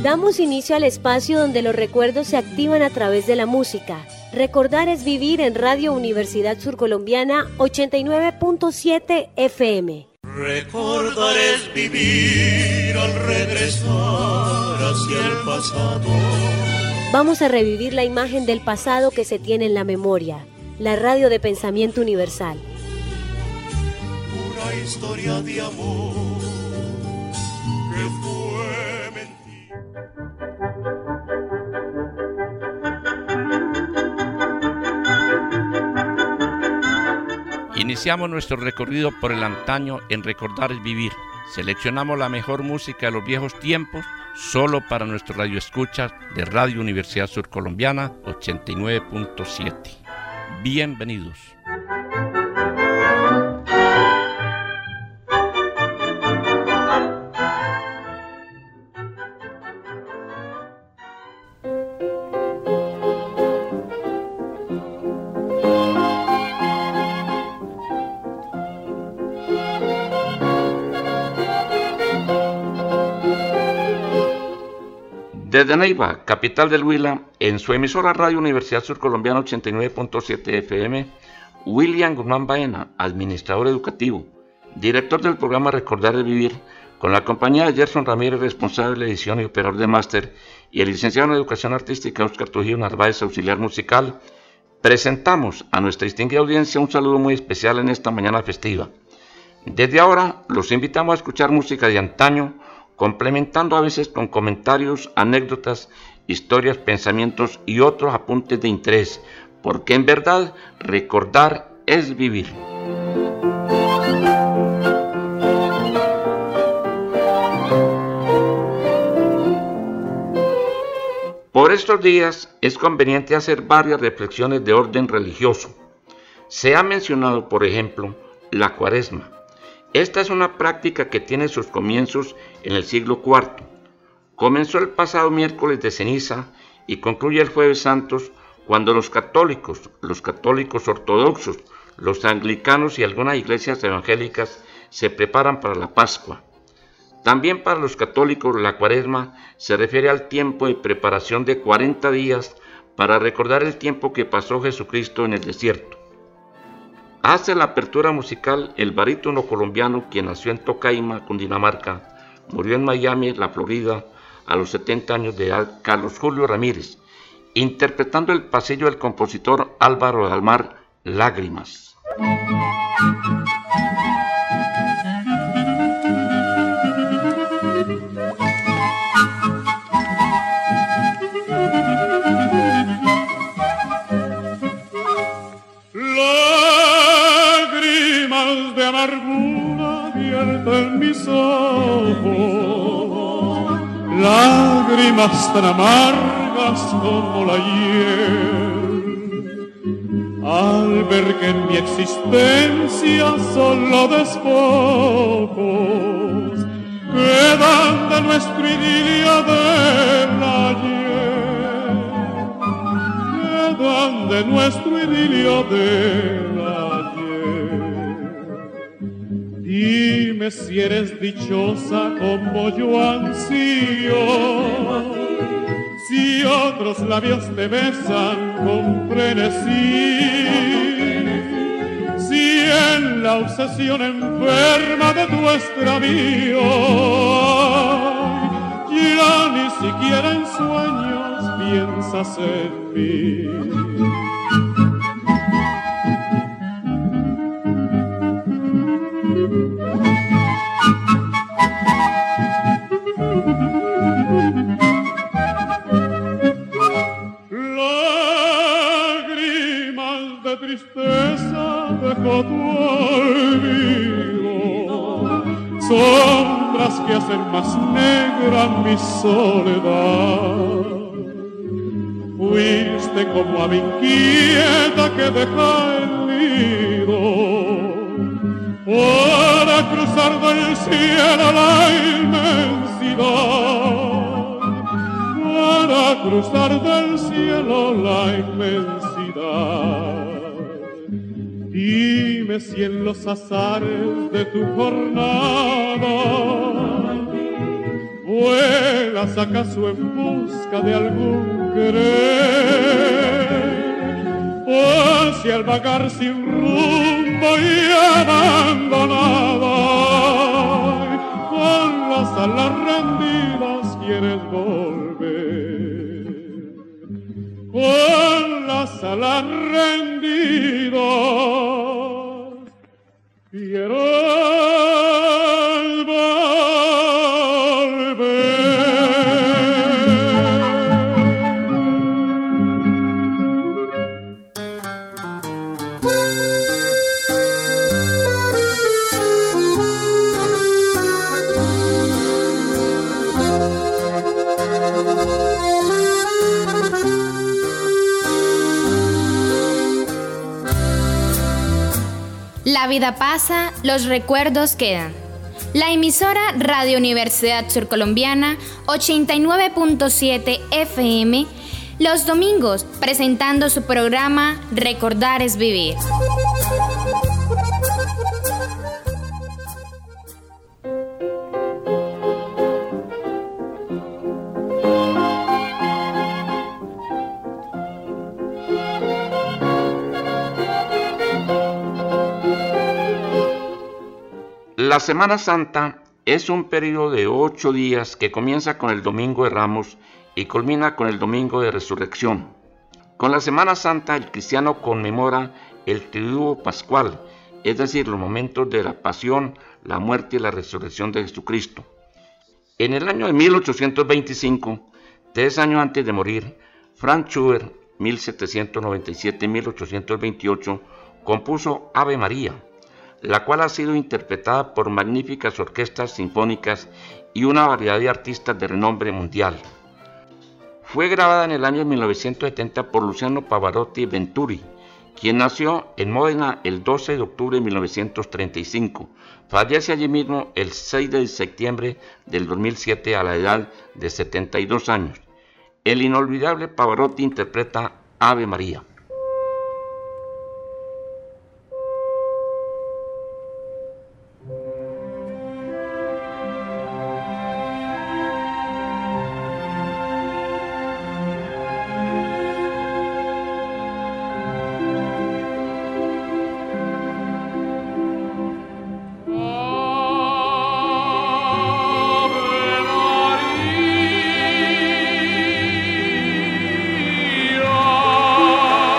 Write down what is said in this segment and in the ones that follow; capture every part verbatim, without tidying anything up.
Damos inicio al espacio donde los recuerdos se activan a través de la música. Recordar es vivir en Radio Universidad Surcolombiana ochenta y nueve punto siete F M. Recordar es vivir al regresar hacia el pasado. Vamos a revivir la imagen del pasado que se tiene en la memoria. La radio de pensamiento universal. Una historia de amor que fue mentira. Iniciamos nuestro recorrido por el antaño en Recordar es Vivir. Seleccionamos la mejor música de los viejos tiempos solo para nuestros radioescuchas de Radio Universidad Surcolombiana ochenta y nueve punto siete. Bienvenidos. Desde Neiva, capital del Huila, en su emisora Radio Universidad Surcolombiana ochenta y nueve punto siete F M, William Guzmán Baena, administrador educativo, director del programa Recordar es Vivir, con la compañía de Gerson Ramírez, responsable de edición y operador de máster, y el licenciado en Educación Artística Óscar Trujillo Narváez, auxiliar musical, presentamos a nuestra distinguida audiencia un saludo muy especial en esta mañana festiva. Desde ahora los invitamos a escuchar música de antaño, complementando a veces con comentarios, anécdotas, historias, pensamientos y otros apuntes de interés, porque en verdad recordar es vivir. Por estos días es conveniente hacer varias reflexiones de orden religioso. Se ha mencionado, por ejemplo, la Cuaresma. Esta es una práctica que tiene sus comienzos en el siglo cuarto. Comenzó el pasado miércoles de ceniza y concluye el jueves santos, cuando los católicos, los católicos ortodoxos, los anglicanos y algunas iglesias evangélicas se preparan para la Pascua. También para los católicos la Cuaresma se refiere al tiempo de preparación de cuarenta días para recordar el tiempo que pasó Jesucristo en el desierto. Hace la apertura musical el barítono colombiano quien nació en Tocaima, Cundinamarca, murió en Miami, la Florida, a los setenta años de edad, Carlos Julio Ramírez, interpretando el pasillo del compositor Álvaro Dalmar, Lágrimas. De amargura vierten mis ojos, lágrimas tan amargas como la hiel, al ver que en mi existencia solo despojos quedan de nuestro idilio del ayer, quedan de nuestro idilio del ayer. Dime si eres dichosa como yo ansío, si otros labios te besan con frenesí, si en la obsesión enferma de tu extravío ya ni siquiera en sueños piensas en mí. Lágrimas de tristeza dejó tu olvido, sombras que hacen más negra mi soledad. Fuiste como ave inquieta que deja el nido para cruzar del cielo la inmensidad, para cruzar del cielo la inmensidad. Dime si en los azares de tu jornada ¿Vuelas acaso en busca de algún querer? ¿O si al vagar sin rumbo y abandonada, con las alas rendidas quieres volver? Con las alas rendidas quiero La vida pasa, los recuerdos quedan. La emisora Radio Universidad Surcolombiana ochenta y nueve punto siete F M, los domingos presentando su programa Recordar es Vivir. La Semana Santa es un periodo de ocho días que comienza con el Domingo de Ramos y culmina con el Domingo de Resurrección. Con la Semana Santa el cristiano conmemora el triduo pascual, es decir, los momentos de la pasión, la muerte y la resurrección de Jesucristo. En el año de mil ochocientos veinticinco, tres años antes de morir, Franz Schubert, mil setecientos noventa y siete a mil ochocientos veintiocho, compuso Ave María, la cual ha sido interpretada por magníficas orquestas sinfónicas y una variedad de artistas de renombre mundial. Fue grabada en el año mil novecientos setenta por Luciano Pavarotti Venturi, quien nació en Módena el doce de octubre de mil novecientos treinta y cinco. Fallece allí mismo el seis de septiembre del dos mil siete a la edad de setenta y dos años. El inolvidable Pavarotti interpreta Ave María. María.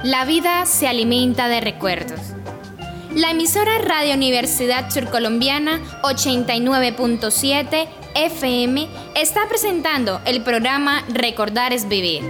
La vida se alimenta de recuerdos. La emisora Radio Universidad Surcolombiana ochenta y nueve punto siete F M está presentando el programa Recordar es Vivir.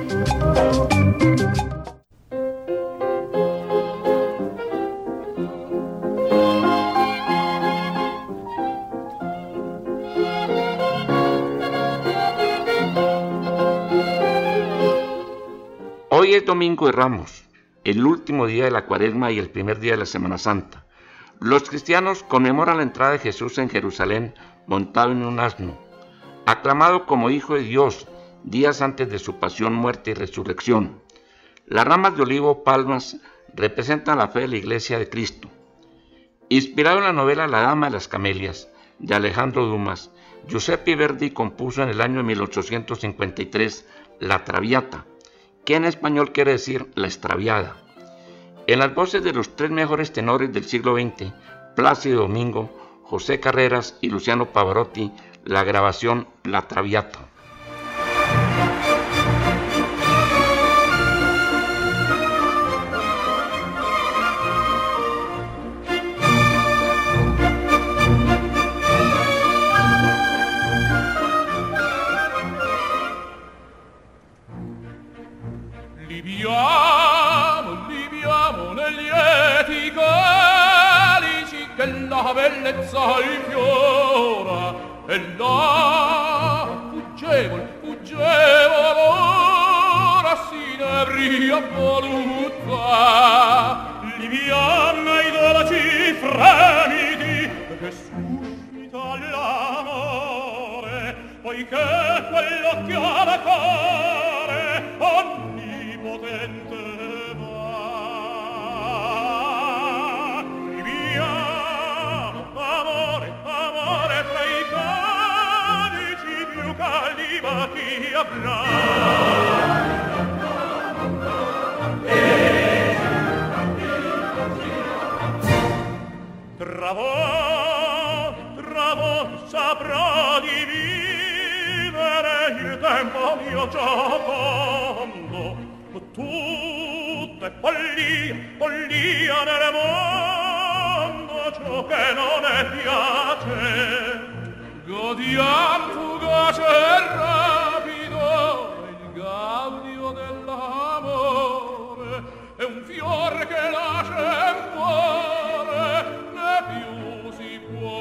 Hoy es Domingo de Ramos, el último día de la Cuaresma y el primer día de la Semana Santa. Los cristianos conmemoran la entrada de Jesús en Jerusalén montado en un asno, aclamado como Hijo de Dios días antes de su pasión, muerte y resurrección. Las ramas de olivo, palmas, representan la fe de la Iglesia de Cristo. Inspirado en la novela La Dama de las Camelias, de Alejandro Dumas, Giuseppe Verdi compuso en el año mil ochocientos cincuenta y tres La Traviata, que en español quiere decir La Extraviada. En las voces de los tres mejores tenores del siglo veinte, Plácido Domingo, José Carreras y Luciano Pavarotti, la grabación La Traviata. Liviamo, liviamo negli eti calici che la bellezza infiora, e là fuggevol, fuggevol ora s'inebria voluta. Liviam nei dolci fremiti che suscita l'amore, poiché quello chiama cuore onnipotente va. Viviamo, amore, amore, tra i calici più caldi bachi avrà. Tra voi, tra voi saprà di vivere il tempo mio giocondo. Tutto è follia, follia nel mondo, ciò che non è piace. Godiam fugace e rapido il gaudio dell'amore, è un fiore che nasce e muore, né più si può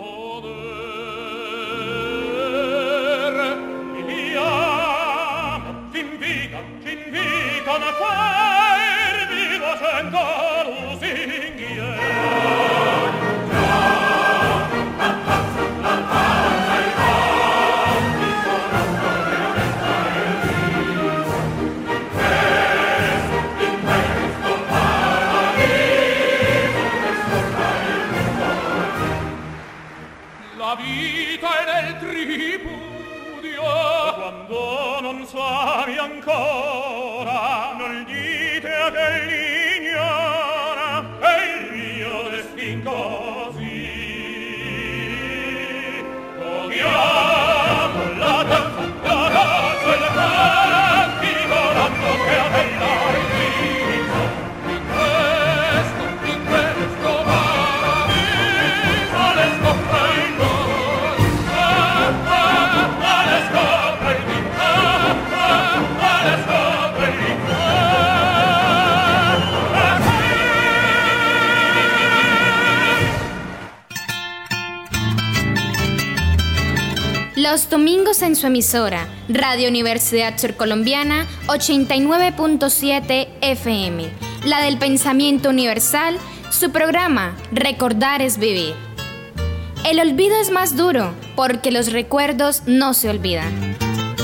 godere. Viviamo, t'invita, t'invita a farvi docendo lusinghiere. La vita è nel tripudio, quando non sami ancora, non dite a che l'ignora, è il mio destin così. Godiamo la danza, la danza e la cantico, l'anno che a bella infinito, in questo, in questo paradiso le scopre il Los domingos en su emisora, Radio Universidad Surcolombiana ochenta y nueve punto siete F M, la del pensamiento universal, su programa Recordar es Vivir. El olvido es más duro porque los recuerdos no se olvidan.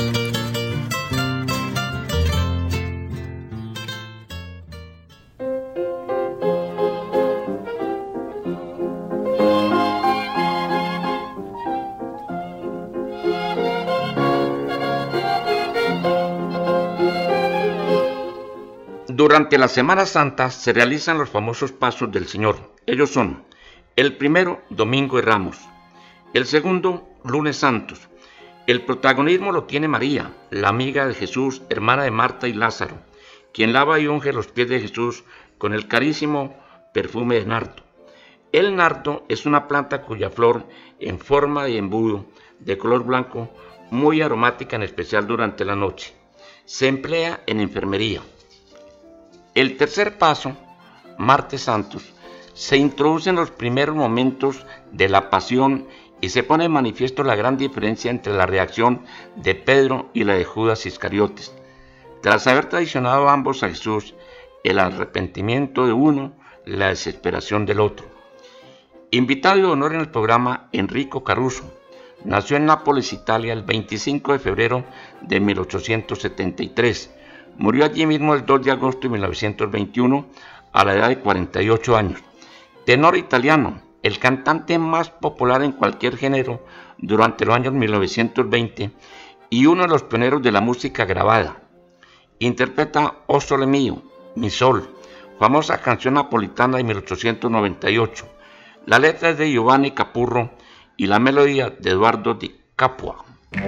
Durante la Semana Santa se realizan los famosos pasos del Señor. Ellos son: el primero, Domingo de Ramos; el segundo, Lunes Santos. El protagonismo lo tiene María, la amiga de Jesús, hermana de Marta y Lázaro, quien lava y unge los pies de Jesús con el carísimo perfume de nardo. El nardo es una planta cuya flor, en forma de embudo, de color blanco, muy aromática, en especial durante la noche. Se emplea en enfermería. El tercer paso, Martes Santos, se introduce en los primeros momentos de la pasión y se pone en manifiesto la gran diferencia entre la reacción de Pedro y la de Judas Iscariotes. Tras haber traicionado a ambos a Jesús, el arrepentimiento de uno, la desesperación del otro. Invitado de honor en el programa, Enrico Caruso, nació en Nápoles, Italia, el veinticinco de febrero de mil ochocientos setenta y tres. Murió allí mismo el dos de agosto de mil novecientos veintiuno a la edad de cuarenta y ocho años. Tenor italiano, el cantante más popular en cualquier género durante los años mil novecientos veinte y uno de los pioneros de la música grabada. Interpreta O Sole Mio, Mi Sol, famosa canción napolitana de mil ochocientos noventa y ocho. La letra es de Giovanni Capurro y la melodía de Eduardo Di Capua.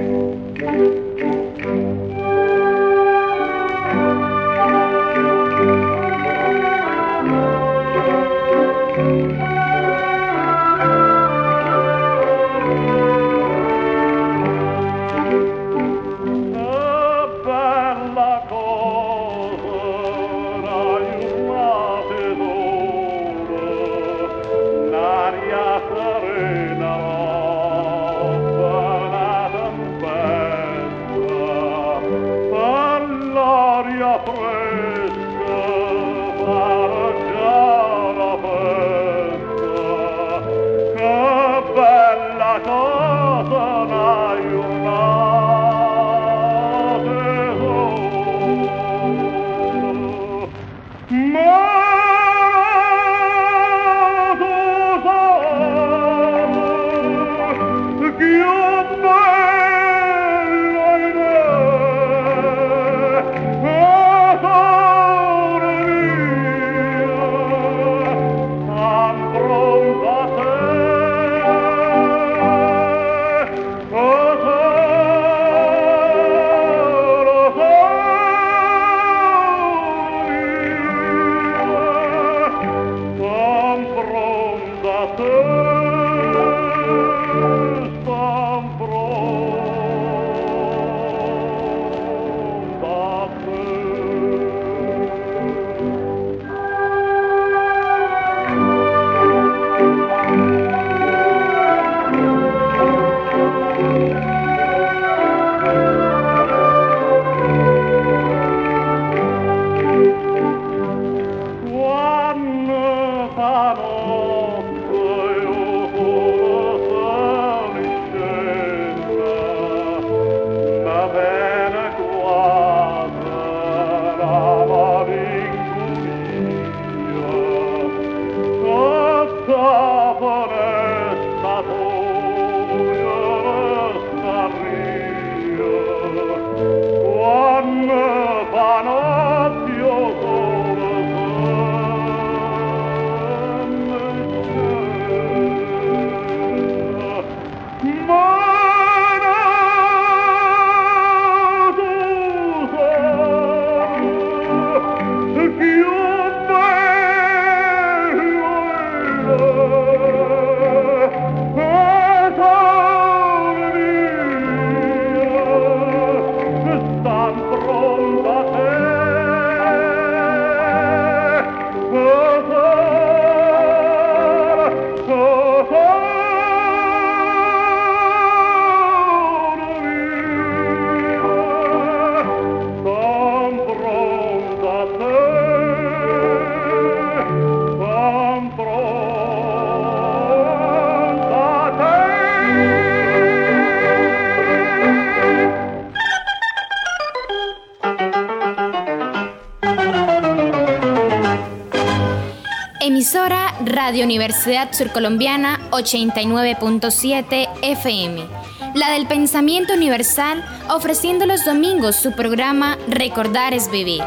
Emisora Radio Universidad Surcolombiana ochenta y nueve punto siete F M, la del pensamiento universal, ofreciendo los domingos su programa Recordar es Vivir.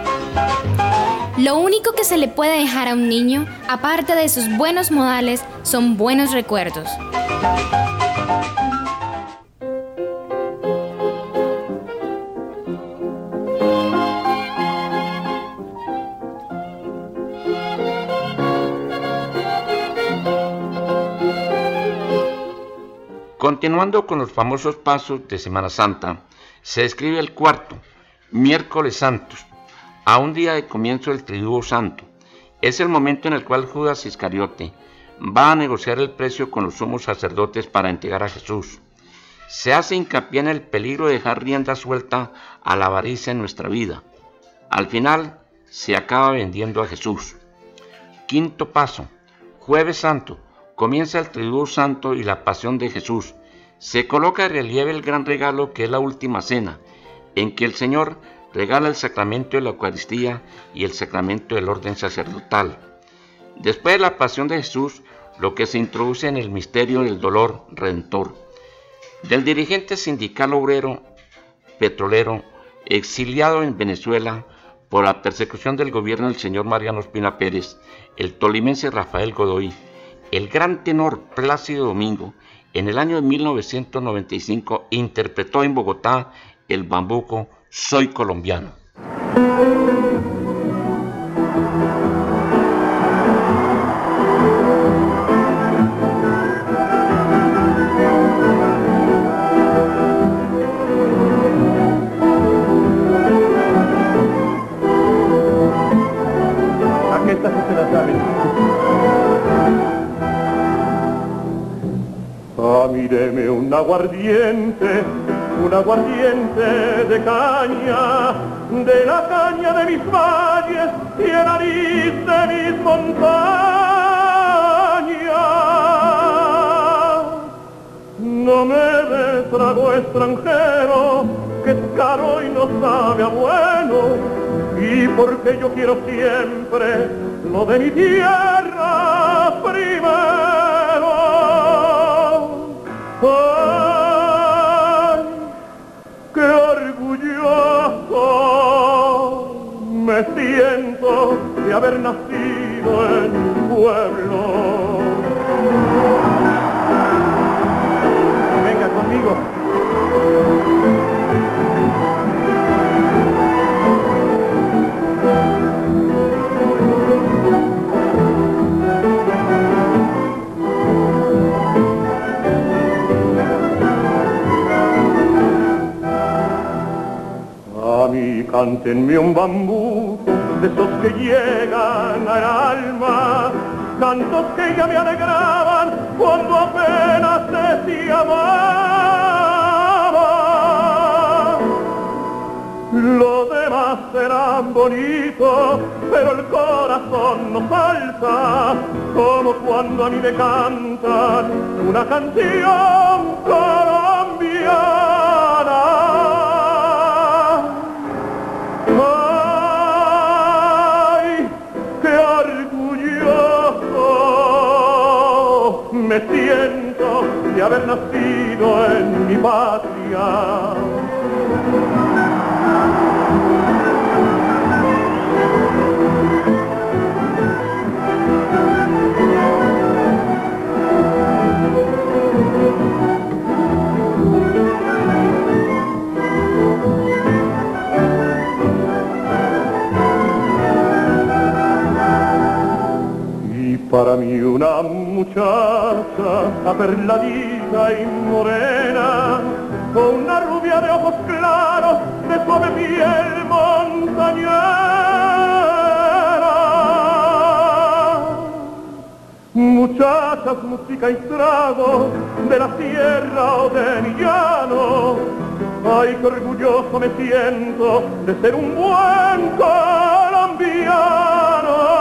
Lo único que se le puede dejar a un niño, aparte de sus buenos modales, son buenos recuerdos. Continuando con los famosos pasos de Semana Santa, se escribe el cuarto, miércoles santos, a un día de comienzo del Triduo Santo. Es el momento en el cual Judas Iscariote va a negociar el precio con los sumos sacerdotes para entregar a Jesús. Se hace hincapié en el peligro de dejar rienda suelta a la avaricia en nuestra vida. Al final, se acaba vendiendo a Jesús. Quinto paso, Jueves Santo. Comienza el Triduo Santo y la Pasión de Jesús. Se coloca en relieve el gran regalo que es la Última Cena, en que el Señor regala el sacramento de la Eucaristía y el sacramento del orden sacerdotal. Después de la Pasión de Jesús, lo que se introduce en el misterio del dolor redentor. Del dirigente sindical obrero petrolero exiliado en Venezuela por la persecución del gobierno del señor Mariano Ospina Pérez, el tolimense Rafael Godoy, el gran tenor Plácido Domingo, en el año de mil novecientos noventa y cinco interpretó en Bogotá el bambuco Soy Colombiano. Aquí está, si se la saben. Ah, míreme un aguardiente, un aguardiente de caña, de la caña de mis valles y el nariz de mis montañas. No me des trago extranjero, que es caro y no sabe a bueno, y porque yo quiero siempre lo de mi tierra primero. ¡Ay, qué orgulloso me siento de haber nacido en un pueblo! Venga conmigo. A mí cántenme un bambuco de esos que llegan al alma, cantos que ya me alegraban cuando apenas decía amaba. Lo demás serán bonitos, pero el corazón no salta, como cuando a mí me cantan una canción colombiana. ¡Ay, qué orgulloso me siento de haber nacido en mi patria! Para mí una muchacha aperladita y morena, con una rubia de ojos claros, de suave piel montañera. Muchachas, música y trago, de la sierra o de mi llano. Ay, qué orgulloso me siento de ser un buen colombiano.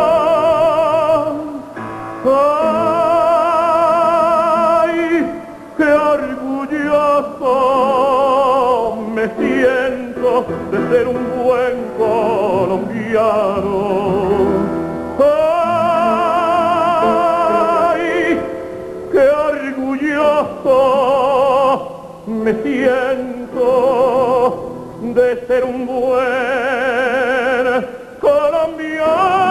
¡Ay, qué orgulloso me siento de ser un buen colombiano! ¡Ay, qué orgulloso me siento de ser un buen colombiano!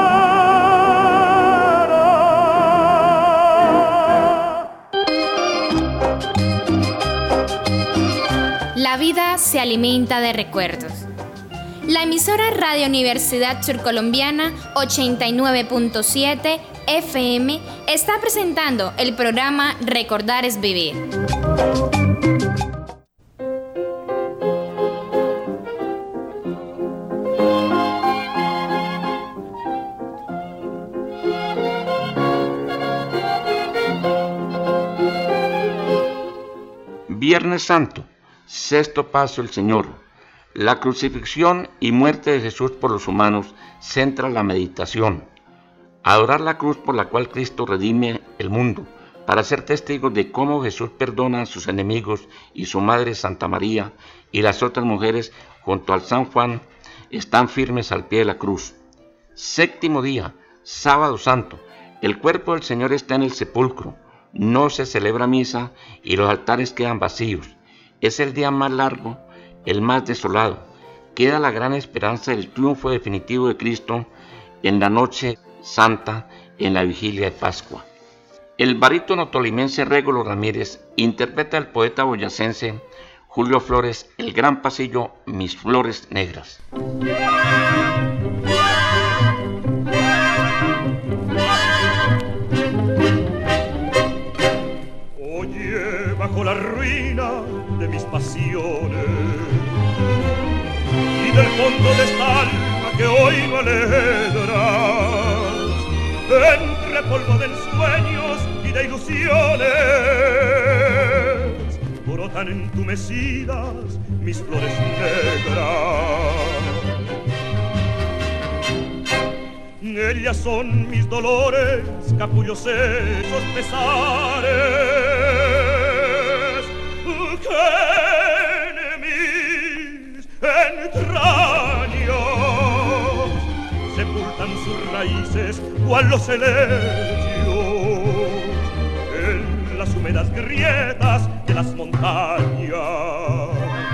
La vida se alimenta de recuerdos. La emisora Radio Universidad Surcolombiana ochenta y nueve punto siete F M está presentando el programa Recordar es Vivir. Viernes Santo, sexto paso del Señor. La crucifixión y muerte de Jesús por los humanos centra la meditación. Adorar la cruz por la cual Cristo redime el mundo, para ser testigos de cómo Jesús perdona a sus enemigos y su madre Santa María y las otras mujeres junto al San Juan están firmes al pie de la cruz. Séptimo día, sábado santo. El cuerpo del Señor está en el sepulcro. No se celebra misa y los altares quedan vacíos. Es el día más largo, el más desolado. Queda la gran esperanza del triunfo definitivo de Cristo en la noche santa, en la vigilia de Pascua. El barítono tolimense Régulo Ramírez interpreta al poeta boyacense Julio Flores el gran pasillo Mis Flores Negras. Bajo la ruina de mis pasiones y del fondo de esta alma que hoy no alegras, entre polvo de ensueños y de ilusiones, brotan entumecidas mis flores negras. Ellas son mis dolores, capullos esos pesares, que en mis entrañas sepultan sus raíces cual los helechos en las húmedas grietas de las montañas.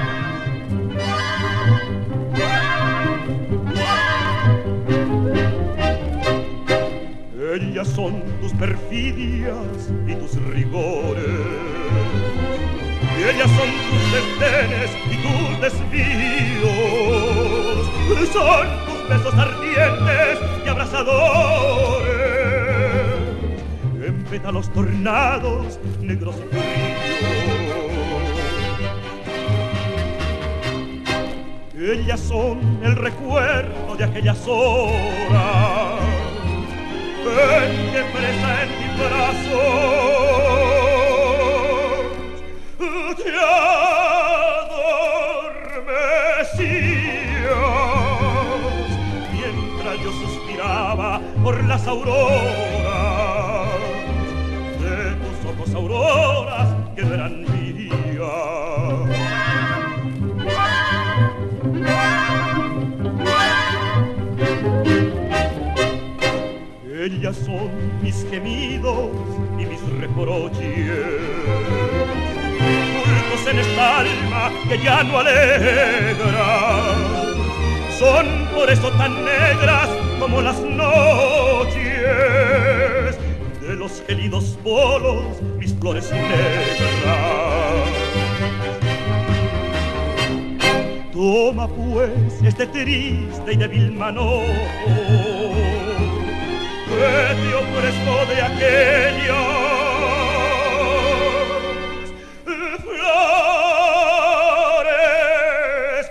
Ellas son tus perfidias y tus rigores, ellas son tus desdenes y tus desvíos, son tus besos ardientes y abrasadores, en pétalos tornados, negros y fríos. Ellas son el recuerdo de aquellas horas en que presa en mis brazos te adormecías, mientras yo suspiraba por las auroras de tus ojos, auroras que no eran mías. Ellas son mis gemidos y mis reproches, hurtos en esta alma que ya no alegra. Son por eso tan negras como las noches de los gélidos polos, mis flores negras. Toma pues este triste y débil manojo que te ofrezco de aquellas flores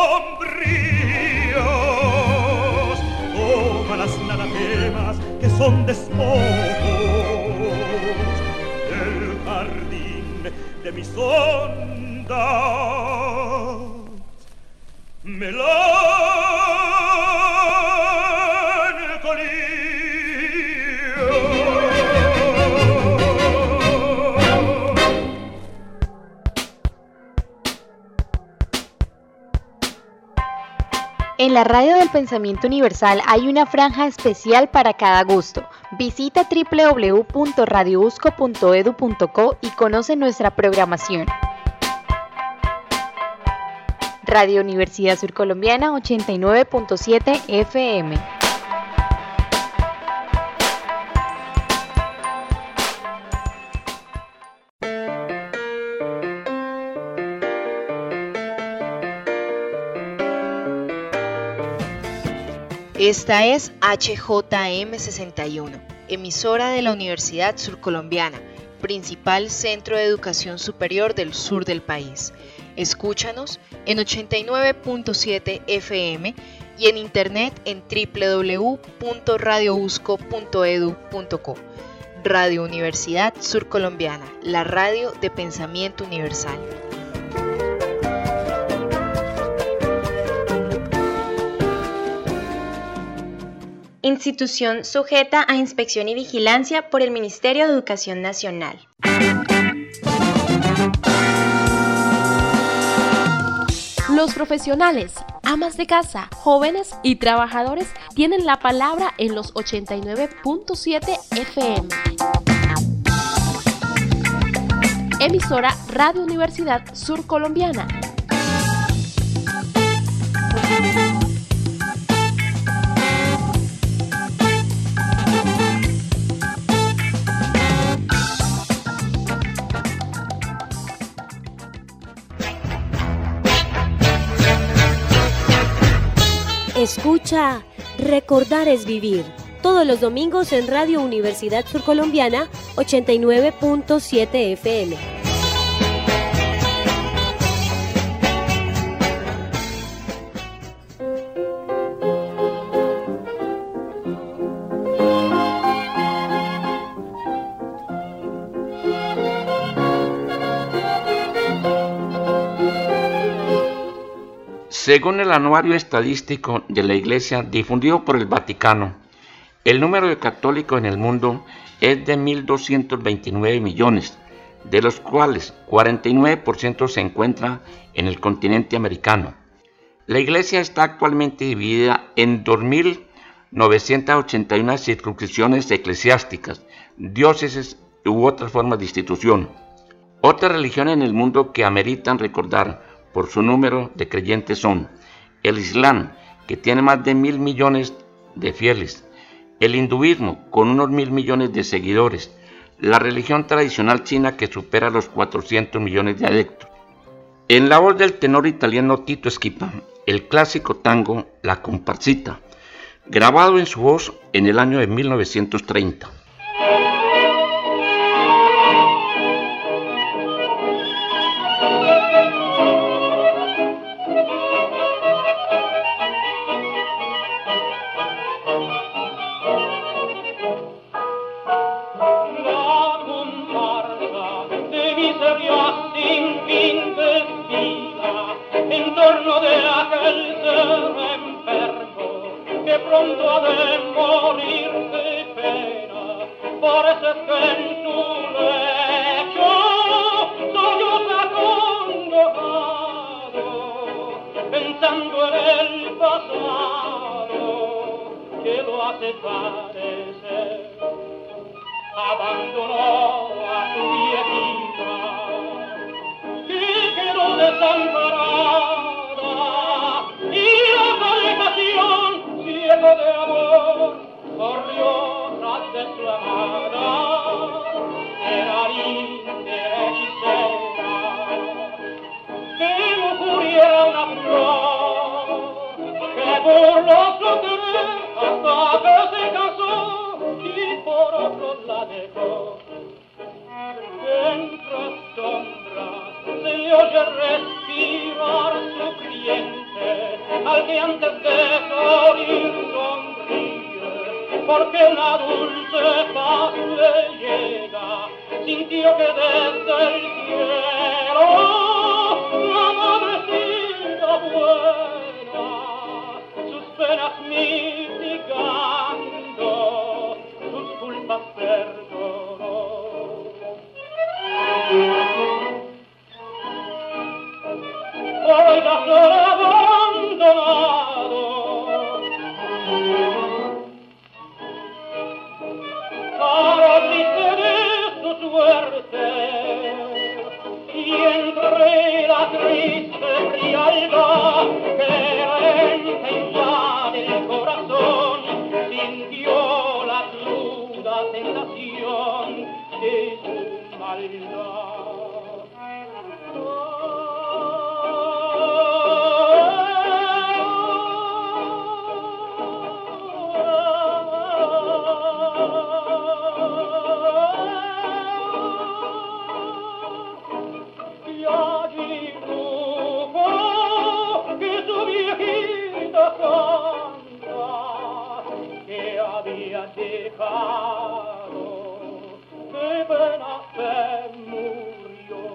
sombrías. Tómalas, nada temas, que son despojos del jardín de mis ondas. Melancolía. En la Radio del Pensamiento Universal hay una franja especial para cada gusto. Visita doble u doble u doble u punto radio usco punto edu punto co y conoce nuestra programación. Radio Universidad Surcolombiana ochenta y nueve punto siete F M. Esta es H J M sesenta y uno, emisora de la Universidad Surcolombiana, principal centro de educación superior del sur del país. Escúchanos en ochenta y nueve punto siete F M y en internet en doble u doble u doble u punto radio usco punto edu punto co. Radio Universidad Surcolombiana, la radio de pensamiento universal. Institución sujeta a inspección y vigilancia por el Ministerio de Educación Nacional. Los profesionales, amas de casa, jóvenes y trabajadores tienen la palabra en los ochenta y nueve punto siete F M. Emisora Radio Universidad Surcolombiana. Escucha, recordar es vivir. Todos los domingos en Radio Universidad Surcolombiana, ochenta y nueve punto siete F M. Según el Anuario Estadístico de la Iglesia difundido por el Vaticano, el número de católicos en el mundo es de mil doscientos veintinueve millones, de los cuales cuarenta y nueve por ciento se encuentra en el continente americano. La Iglesia está actualmente dividida en dos mil novecientas ochenta y uno circunscripciones eclesiásticas, diócesis u otras formas de institución. Otras religiones en el mundo que ameritan recordar por su número de creyentes son el Islam, que tiene más de mil millones de fieles, el hinduismo, con unos mil millones de seguidores, la religión tradicional china, que supera los cuatrocientos millones de adeptos. En la voz del tenor italiano Tito Schipa, el clásico tango La Comparsita, grabado en su voz en el año de mil novecientos treinta. Triste frialdad que han dejado, de pena se murió.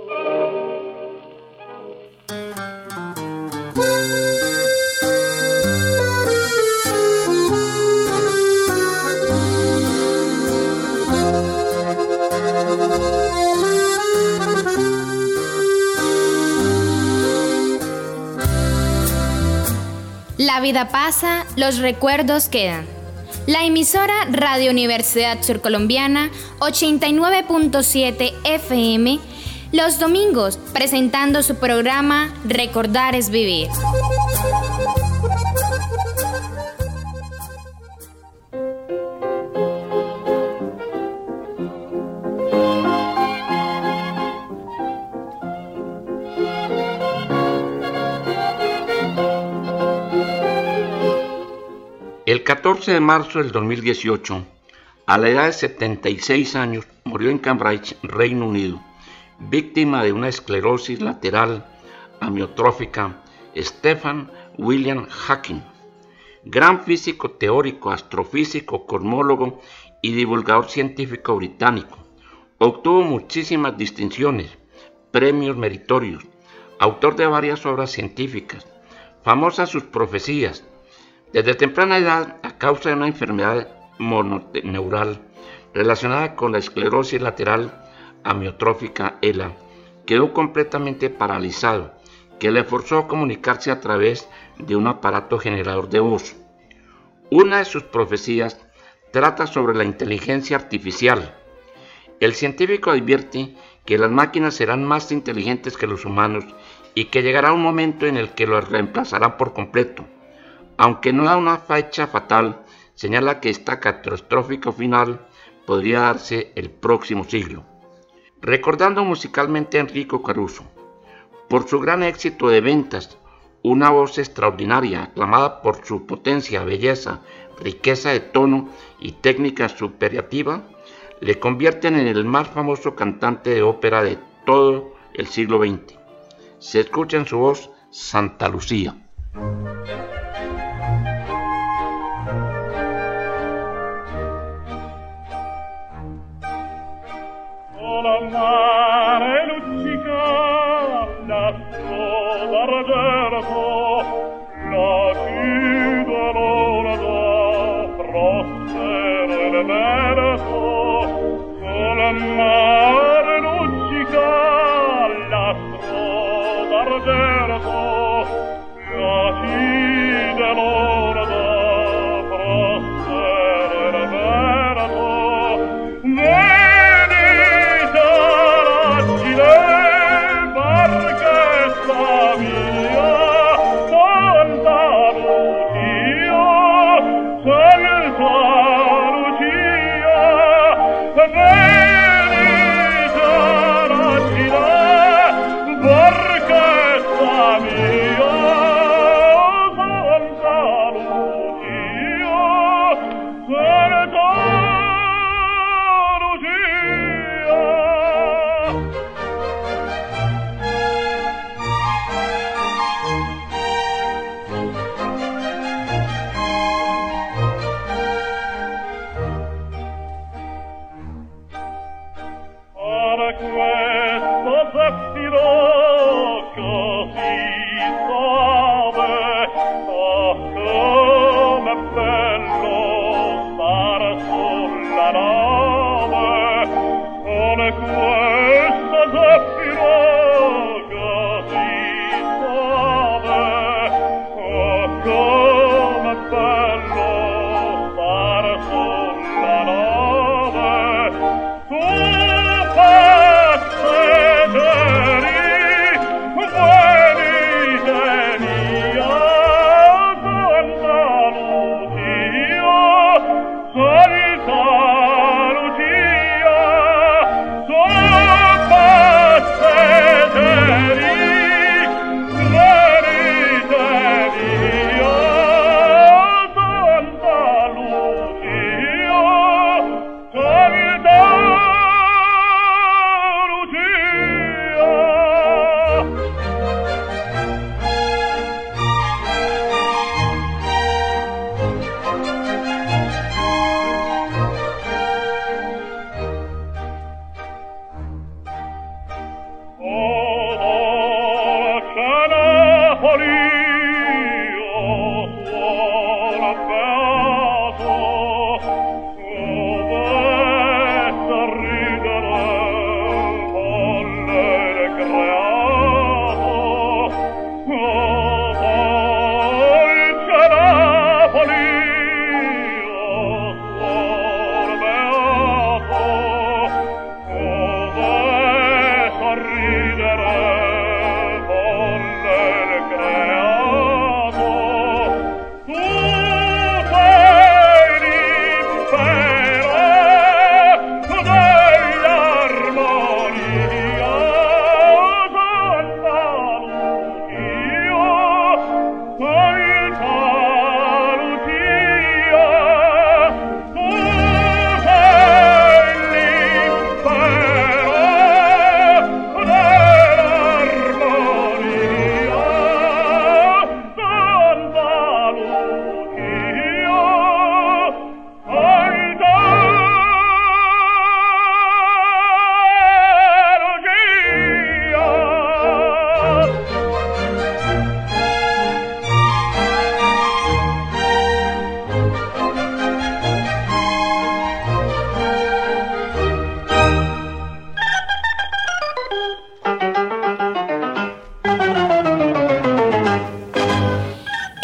La vida pasa, los recuerdos quedan. La emisora Radio Universidad Surcolombiana ochenta y nueve punto siete F M, los domingos presentando su programa Recordar es Vivir. El catorce de marzo del dos mil dieciocho, a la edad de setenta y seis años, murió en Cambridge, Reino Unido, víctima de una esclerosis lateral amiotrófica, Stephen William Hawking, gran físico teórico, astrofísico, cosmólogo y divulgador científico británico. Obtuvo muchísimas distinciones, premios meritorios, autor de varias obras científicas, famosas sus profecías. Desde temprana edad, a causa de una enfermedad mononeural relacionada con la esclerosis lateral amiotrófica E L A, quedó completamente paralizado, que le forzó a comunicarse a través de un aparato generador de voz. Una de sus profecías trata sobre la inteligencia artificial. El científico advierte que las máquinas serán más inteligentes que los humanos y que llegará un momento en el que los reemplazarán por completo. Aunque no da una fecha fatal, señala que esta catastrófico final podría darse el próximo siglo. Recordando musicalmente a Enrico Caruso, por su gran éxito de ventas, una voz extraordinaria, aclamada por su potencia, belleza, riqueza de tono y técnica superativa, le convierten en el más famoso cantante de ópera de todo el siglo veinte. Se escucha en su voz Santa Lucía. La mare luccica, l'astro d'argento, la città l'ora prospero e verso, la mare luccica, l'astro d'argento, la città l'ora prospero e verso. Lucia,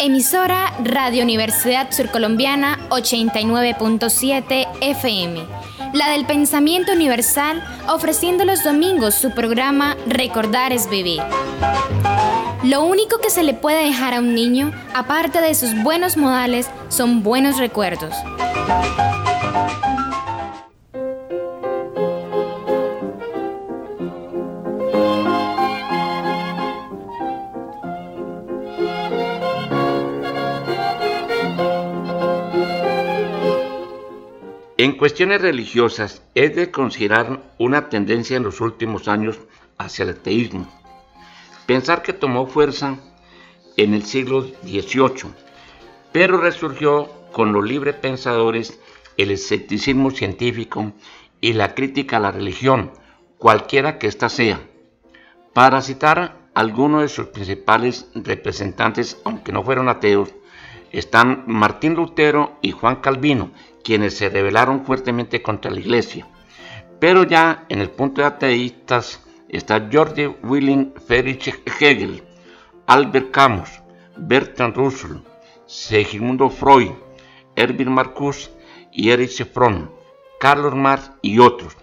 Emisora Radio Universidad Surcolombiana ochenta y nueve punto siete F M, la del pensamiento universal, ofreciendo los domingos su programa Recordar es Vivir. Lo único que se le puede dejar a un niño, aparte de sus buenos modales, son buenos recuerdos. En cuestiones religiosas, es de considerar una tendencia en los últimos años hacia el ateísmo. Pensar que tomó fuerza en el siglo dieciocho, pero resurgió con los librepensadores, el escepticismo científico y la crítica a la religión, cualquiera que ésta sea. Para citar algunos de sus principales representantes, aunque no fueron ateos, están Martín Lutero y Juan Calvino, quienes se rebelaron fuertemente contra la Iglesia. Pero ya en el punto de ateístas está George Wilhelm Friedrich Hegel, Albert Camus, Bertrand Russell, Sigmund Freud, Erwin Marcuse y Erich Fromm, Carlos Marx y otros.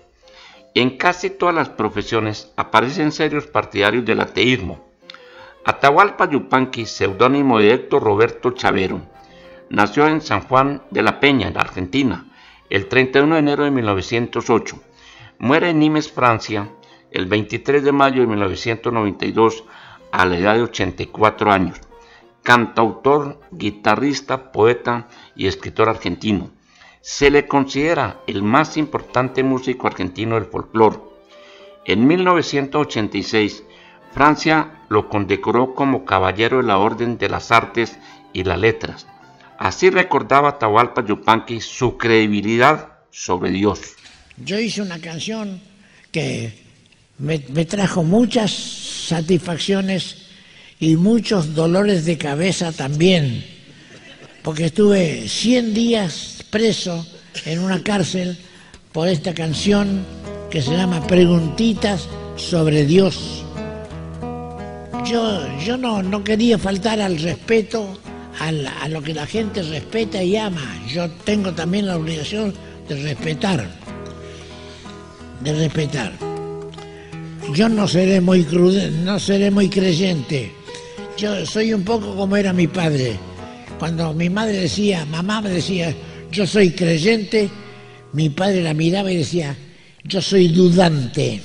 En casi todas las profesiones aparecen serios partidarios del ateísmo. Atahualpa Yupanqui, seudónimo de Héctor Roberto Chavero, nació en San Juan de la Peña, en Argentina, el treinta y uno de enero de mil novecientos ocho. Muere en Nimes, Francia, el veintitrés de mayo de mil novecientos noventa y dos, a la edad de ochenta y cuatro años. Cantautor, guitarrista, poeta y escritor argentino. Se le considera el más importante músico argentino del folclore. En mil novecientos ochenta y seis, Francia lo condecoró como Caballero de la Orden de las Artes y las Letras. Así recordaba Atahualpa Yupanqui su credibilidad sobre Dios. Yo hice una canción que me, me trajo muchas satisfacciones y muchos dolores de cabeza también, porque estuve cien días preso en una cárcel por esta canción que se llama Preguntitas sobre Dios. Yo, yo no, no quería faltar al respeto, al, a lo que la gente respeta y ama. Yo tengo también la obligación de respetar, de respetar. Yo no seré muy crude, no seré muy creyente. Yo soy un poco como era mi padre. Cuando mi madre decía, mamá me decía, yo soy creyente, mi padre la miraba y decía, yo soy dudante.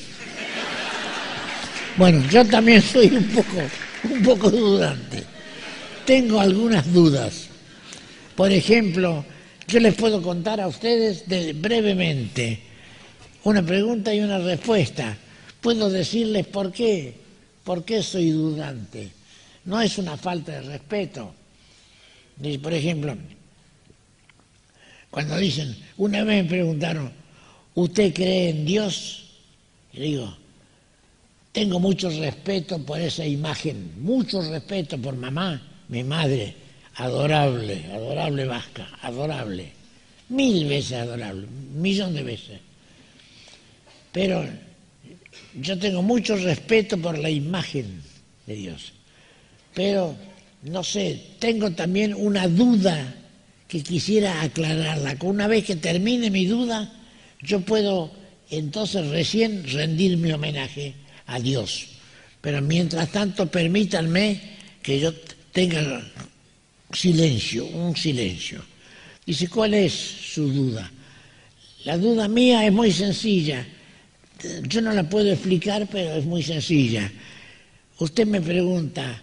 Bueno, yo también soy un poco, un poco dudante. Tengo algunas dudas. Por ejemplo, yo les puedo contar a ustedes de, brevemente una pregunta y una respuesta. Puedo decirles por qué, por qué soy dudante. No es una falta de respeto. Por ejemplo, cuando dicen, una vez me preguntaron, ¿usted cree en Dios? Y digo, tengo mucho respeto por esa imagen, mucho respeto por mamá, mi madre, adorable, adorable vasca, adorable, mil veces adorable, un millón de veces. Pero yo tengo mucho respeto por la imagen de Dios. Pero, no sé, tengo también una duda que quisiera aclararla. Una vez que termine mi duda, yo puedo entonces recién rendir mi homenaje a Dios. Pero mientras tanto, permítanme que yo tenga silencio, un silencio. Dice, ¿cuál es su duda? La duda mía es muy sencilla. Yo no la puedo explicar, pero es muy sencilla. Usted me pregunta,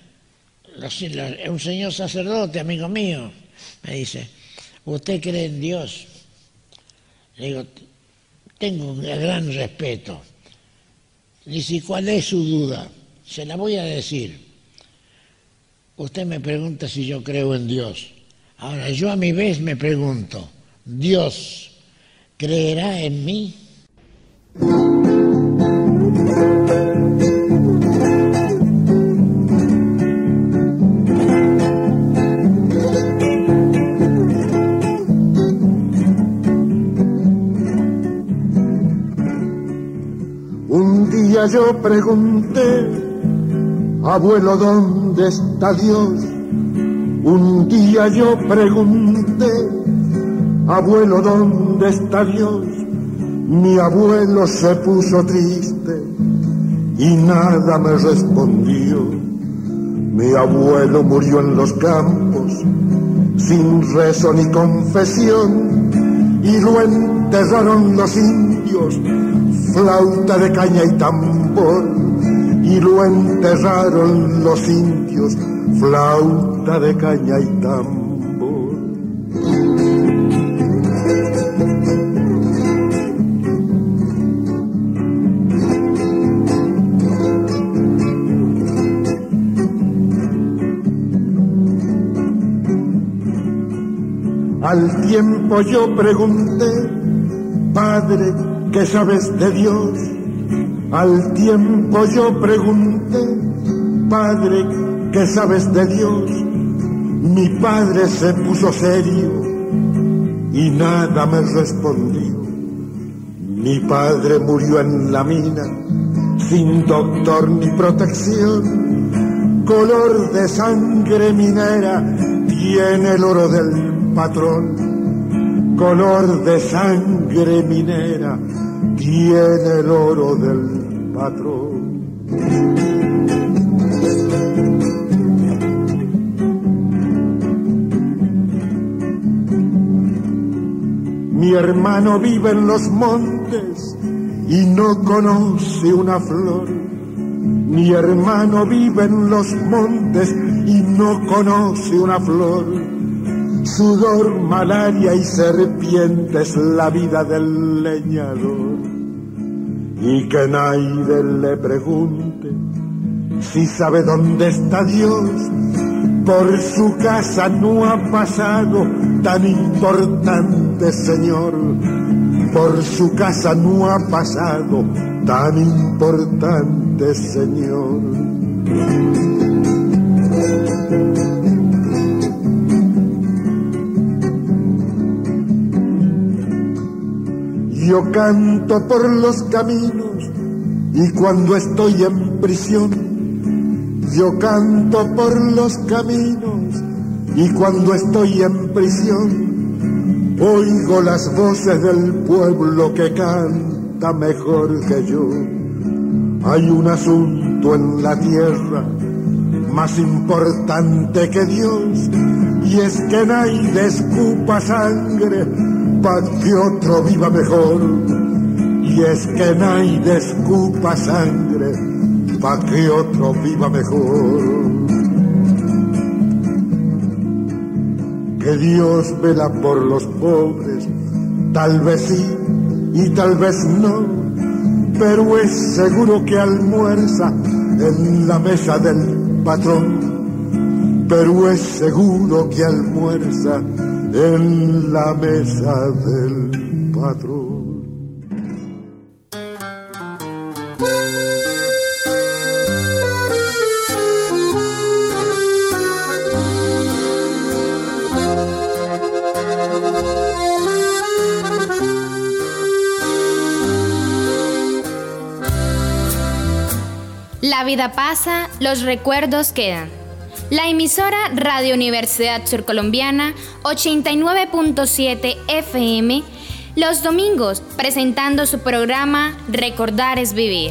un señor sacerdote, amigo mío, me dice, ¿usted cree en Dios? Le digo, tengo un gran respeto. Dice, ¿cuál es su duda? Se la voy a decir. Usted me pregunta si yo creo en Dios. Ahora, yo a mi vez me pregunto, ¿Dios creerá en mí? Un día yo pregunté, abuelo, ¿dónde está Dios? Un día yo pregunté, abuelo, ¿dónde está Dios? Mi abuelo se puso triste y nada me respondió. Mi abuelo murió en los campos, sin rezo ni confesión, y lo enterraron los indios, flauta de caña y tambor. Y lo enterraron los indios, flauta de caña y tambor. Al tiempo yo pregunté, Padre, ¿qué sabes de Dios? Al tiempo yo pregunté, Padre, ¿qué sabes de Dios? Mi padre se puso serio y nada me respondió. Mi padre murió en la mina, sin doctor ni protección. Color de sangre minera tiene el oro del patrón. Color de sangre minera tiene el oro del patrón. Mi hermano vive en los montes y no conoce una flor. Mi hermano vive en los montes y no conoce una flor. Sudor, malaria y serpientes, la vida del leñador. Y que nadie le pregunte si sabe dónde está Dios. Por su casa no ha pasado tan importante señor. Por su casa no ha pasado tan importante señor. Yo canto por los caminos y cuando estoy en prisión, yo canto por los caminos y cuando estoy en prisión, oigo las voces del pueblo que canta mejor que yo. Hay un asunto en la tierra más importante que Dios, y es que nadie escupa sangre pa' que otro viva mejor. Y es que nadie escupa sangre pa' que otro viva mejor. Que Dios vela por los pobres, tal vez sí y tal vez no, pero es seguro que almuerza en la mesa del patrón. Pero es seguro que almuerza en la mesa del patrón. La vida pasa, los recuerdos quedan. La emisora Radio Universidad Surcolombiana ochenta y nueve punto siete F M, los domingos presentando su programa Recordar es Vivir.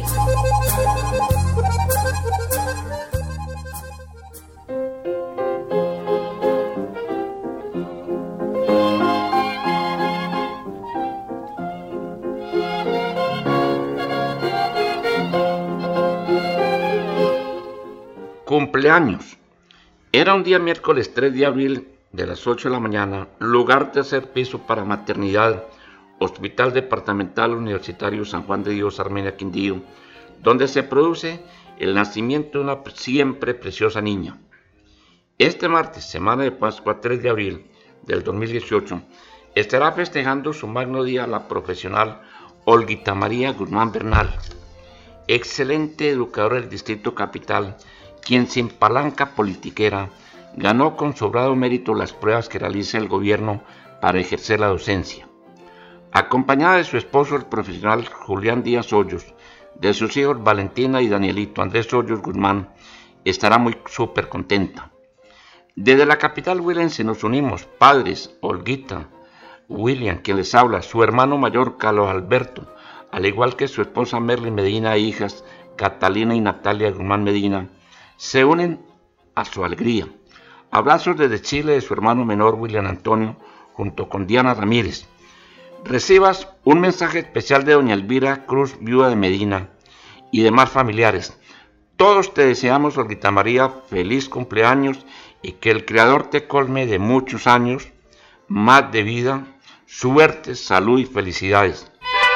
Cumpleaños. Era un día miércoles tres de abril de las ocho de la mañana, lugar tercer piso para maternidad, Hospital Departamental Universitario San Juan de Dios, Armenia, Quindío, donde se produce el nacimiento de una siempre preciosa niña. Este martes, semana de Pascua, tres de abril del dos mil dieciocho, estará festejando su magno día la profesional Olguita María Guzmán Bernal, excelente educadora del Distrito Capital, quien sin palanca politiquera ganó con sobrado mérito las pruebas que realiza el gobierno para ejercer la docencia. Acompañada de su esposo, el profesional Julián Díaz Hoyos, de sus hijos Valentina y Danielito Andrés Hoyos Guzmán, estará muy súper contenta. Desde la capital huilense nos unimos, padres, Olguita, William, quien les habla, su hermano mayor, Carlos Alberto, al igual que su esposa Merly Medina e hijas, Catalina y Natalia Guzmán Medina, se unen a su alegría. Abrazos desde Chile de su hermano menor, William Antonio, junto con Diana Ramírez. Recibas un mensaje especial de doña Elvira Cruz, viuda de Medina, y demás familiares. Todos te deseamos, Olguita María, feliz cumpleaños y que el Creador te colme de muchos años, más de vida, suerte, salud y felicidades.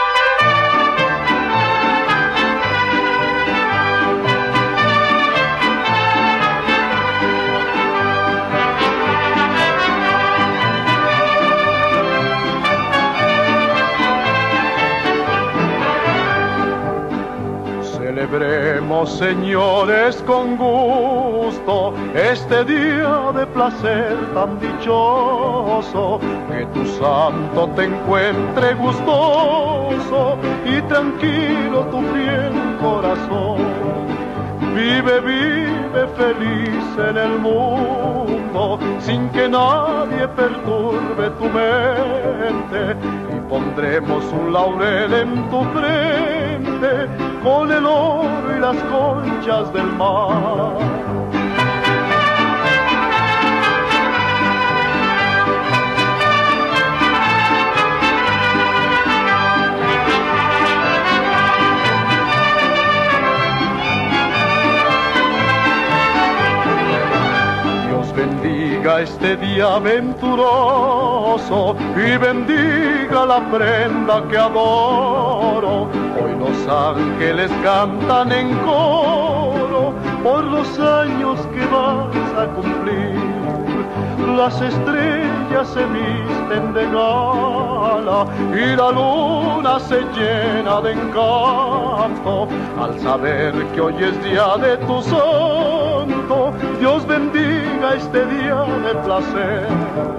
Celebremos, señores, con gusto este día de placer tan dichoso, que tu santo te encuentre gustoso y tranquilo tu fiel corazón. Vive, vive feliz en el mundo, sin que nadie perturbe tu mente, y pondremos un laurel en tu frente, con el oro y las conchas del mar. Bendiga este día venturoso y bendiga la prenda que adoro. Hoy los ángeles cantan en coro por los años que vas a cumplir. Las estrellas se visten de gala y la luna se llena de encanto al saber que hoy es día de tu santo. Dios bendiga este día de placer.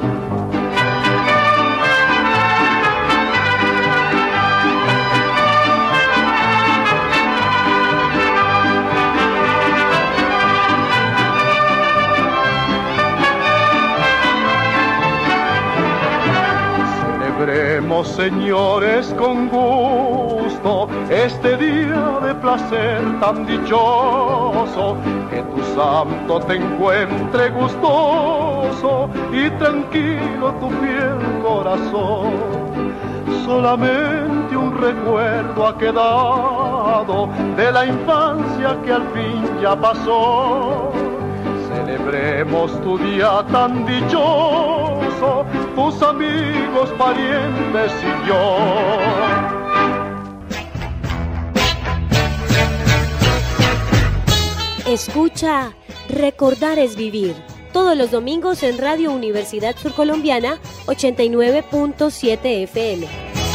Celebremos, señores, con gusto este día de placer tan dichoso, que tu santo te encuentre gustoso y tranquilo tu fiel corazón. Solamente un recuerdo ha quedado de la infancia que al fin ya pasó. Celebremos tu día tan dichoso, tus amigos, parientes y yo. Escucha, recordar es vivir. Todos los domingos en Radio Universidad Surcolombiana ochenta y nueve punto siete F M.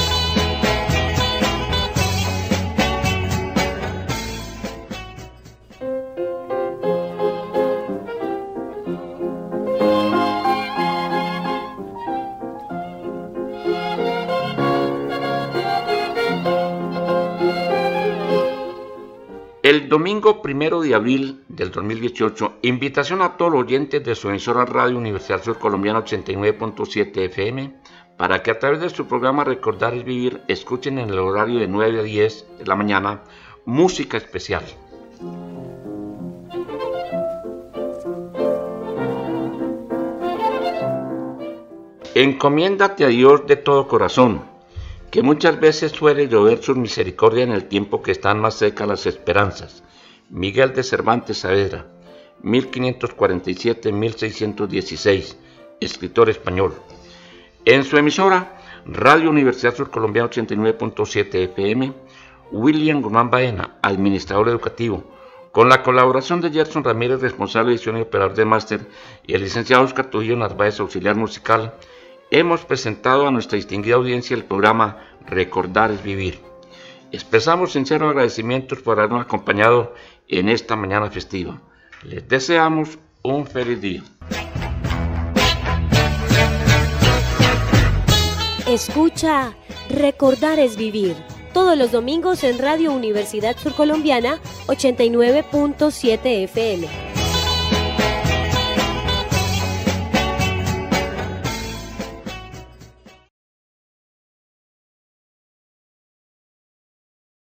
El domingo primero de abril del dos mil dieciocho, invitación a todos los oyentes de su emisora Radio Universidad Surcolombiana ochenta y nueve punto siete F M para que a través de su programa Recordar es Vivir escuchen en el horario de nueve a diez de la mañana música especial. Encomiéndate a Dios de todo corazón, que muchas veces suele llover su misericordia en el tiempo que están más secas las esperanzas. Miguel de Cervantes Saavedra, mil quinientos cuarenta y siete a mil seiscientos dieciséis, escritor español. En su emisora, Radio Universidad Surcolombiana ochenta y nueve punto siete F M, William Guzmán Baena, administrador educativo, con la colaboración de Gerson Ramírez, responsable de edición y operador de máster, y el licenciado Oscar Trujillo Narváez, auxiliar musical, hemos presentado a nuestra distinguida audiencia el programa Recordar es Vivir. Expresamos sinceros agradecimientos por habernos acompañado en esta mañana festiva. Les deseamos un feliz día. Escucha, Recordar es Vivir. Todos los domingos en Radio Universidad Surcolombiana ochenta y nueve punto siete F M.